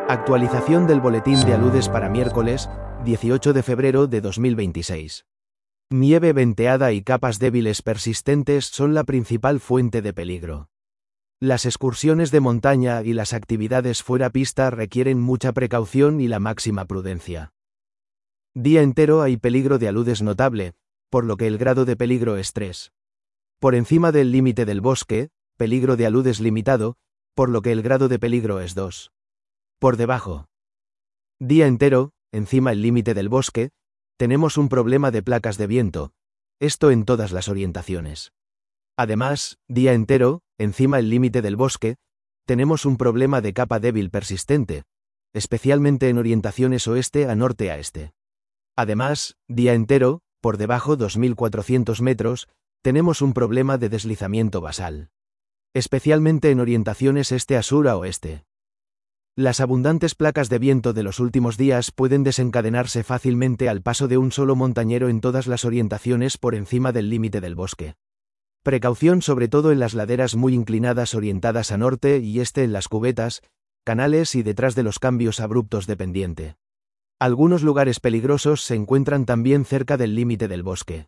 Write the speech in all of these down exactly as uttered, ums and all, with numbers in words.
Actualización del boletín de aludes para miércoles, dieciocho de febrero de dos mil veintiséis. Nieve venteada y capas débiles persistentes son la principal fuente de peligro. Las excursiones de montaña y las actividades fuera pista requieren mucha precaución y la máxima prudencia. Día entero hay peligro de aludes notable, por lo que el grado de peligro es tres. Por encima del límite del bosque, peligro de aludes limitado, por lo que el grado de peligro es dos. Por debajo. Día entero, encima el límite del bosque, tenemos un problema de placas de viento, esto en todas las orientaciones. Además, día entero, encima el límite del bosque, tenemos un problema de capa débil persistente, especialmente en orientaciones oeste a norte a este. Además, día entero, por debajo dos mil cuatrocientos metros, tenemos un problema de deslizamiento basal, especialmente en orientaciones este a sur a oeste. Las abundantes placas de viento de los últimos días pueden desencadenarse fácilmente al paso de un solo montañero en todas las orientaciones por encima del límite del bosque. Precaución sobre todo en las laderas muy inclinadas orientadas a norte y este en las cubetas, canales y detrás de los cambios abruptos de pendiente. Algunos lugares peligrosos se encuentran también cerca del límite del bosque.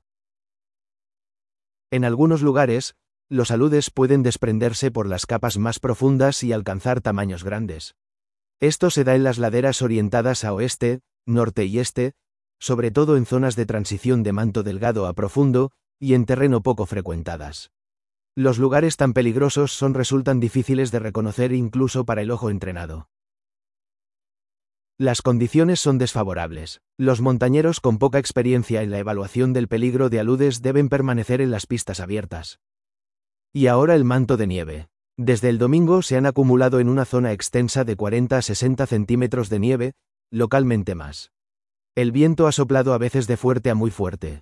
En algunos lugares, los aludes pueden desprenderse por las capas más profundas y alcanzar tamaños grandes. Esto se da en las laderas orientadas a oeste, norte y este, sobre todo en zonas de transición de manto delgado a profundo, y en terreno poco frecuentadas. Los lugares tan peligrosos son resultan difíciles de reconocer incluso para el ojo entrenado. Las condiciones son desfavorables. Los montañeros con poca experiencia en la evaluación del peligro de aludes deben permanecer en las pistas abiertas. Y ahora el manto de nieve. Desde el domingo se han acumulado en una zona extensa de cuarenta a sesenta centímetros de nieve, localmente más. El viento ha soplado a veces de fuerte a muy fuerte.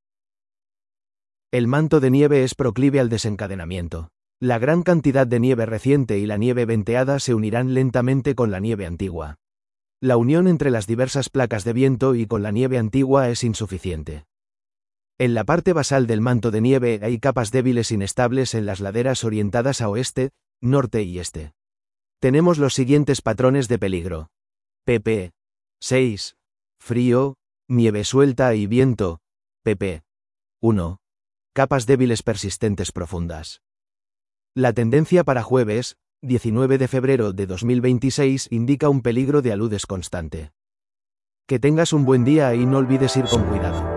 El manto de nieve es proclive al desencadenamiento. La gran cantidad de nieve reciente y la nieve venteada se unirán lentamente con la nieve antigua. La unión entre las diversas placas de viento y con la nieve antigua es insuficiente. En la parte basal del manto de nieve hay capas débiles inestables en las laderas orientadas a oeste, norte y este. Tenemos los siguientes patrones de peligro. pp. seis. Frío, nieve suelta y viento. pp. uno. Capas débiles persistentes profundas. La tendencia para jueves, diecinueve de febrero de dos mil veintiséis, indica un peligro de aludes constante. Que tengas un buen día y no olvides ir con cuidado.